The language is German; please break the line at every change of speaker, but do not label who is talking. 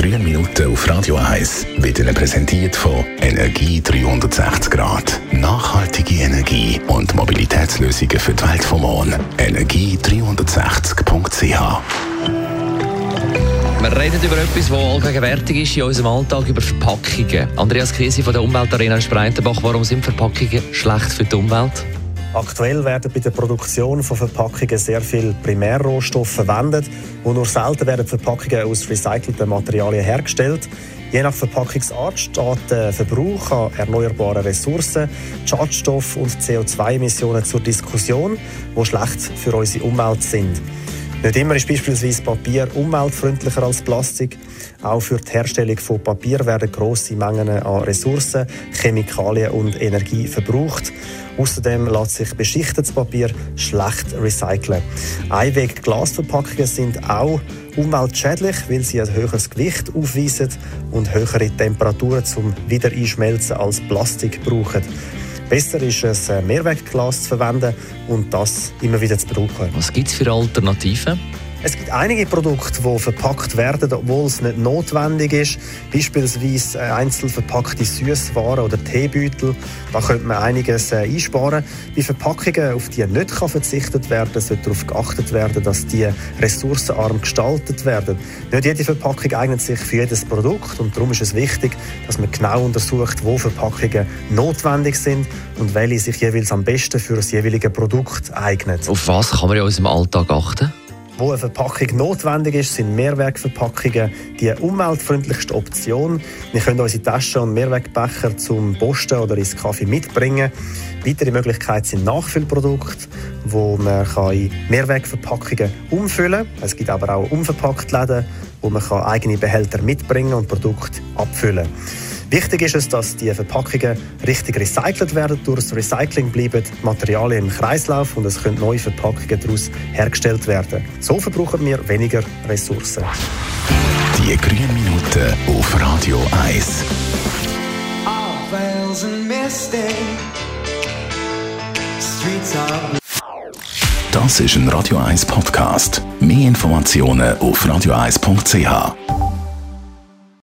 grünen Minuten auf Radio 1 wird Ihnen präsentiert von Energie 360 Grad. Nachhaltige Energie und Mobilitätslösungen für die Welt vom Morgen. Energie360.ch.
Wir reden über etwas, das allgegenwärtig ist in unserem Alltag, über Verpackungen. Andreas Krise von der Umweltarena in Spreitenbach. Warum sind Verpackungen schlecht für die Umwelt?
Aktuell werden bei der Produktion von Verpackungen sehr viele Primärrohstoffe verwendet und nur selten werden Verpackungen aus recycelten Materialien hergestellt. Je nach Verpackungsart steht der Verbrauch an erneuerbaren Ressourcen, Schadstoff- und CO2-Emissionen zur Diskussion, die schlecht für unsere Umwelt sind. Nicht immer ist beispielsweise Papier umweltfreundlicher als Plastik. Auch für die Herstellung von Papier werden grosse Mengen an Ressourcen, Chemikalien und Energie verbraucht. Außerdem lässt sich beschichtetes Papier schlecht recyceln. Einweg-Glasverpackungen sind auch umweltschädlich, weil sie ein höheres Gewicht aufweisen und höhere Temperaturen zum Wiedereinschmelzen als Plastik brauchen. Besser ist es, Mehrwegglas zu verwenden und das immer wieder zu brauchen.
Was gibt es für Alternativen?
Es gibt einige Produkte, die verpackt werden, obwohl es nicht notwendig ist. Beispielsweise einzeln verpackte Süßwaren oder Teebeutel. Da könnte man einiges einsparen. Bei Verpackungen, auf die nicht verzichtet werden kann, sollte darauf geachtet werden, dass die ressourcenarm gestaltet werden. Nicht jede Verpackung eignet sich für jedes Produkt und darum ist es wichtig, dass man genau untersucht, wo Verpackungen notwendig sind und welche sich jeweils am besten für das jeweilige Produkt eignen.
Auf was kann man in unserem Alltag achten?
Wo eine Verpackung notwendig ist, sind Mehrwegverpackungen die umweltfreundlichste Option. Wir können unsere Taschen und Mehrwegbecher zum Posten oder ins Kaffee mitbringen. Weitere Möglichkeiten sind Nachfüllprodukte, wo man in Mehrwegverpackungen umfüllen kann. Es gibt aber auch unverpackte Läden, wo man eigene Behälter mitbringen und Produkte abfüllen kann. Wichtig ist es, dass die Verpackungen richtig recycelt werden. Durch das Recycling bleiben die Materialien im Kreislauf und es können neue Verpackungen daraus hergestellt werden. So verbrauchen wir weniger Ressourcen.
Die grünen Minuten auf Radio 1. Das ist ein Radio 1 Podcast. Mehr Informationen auf radio1.ch.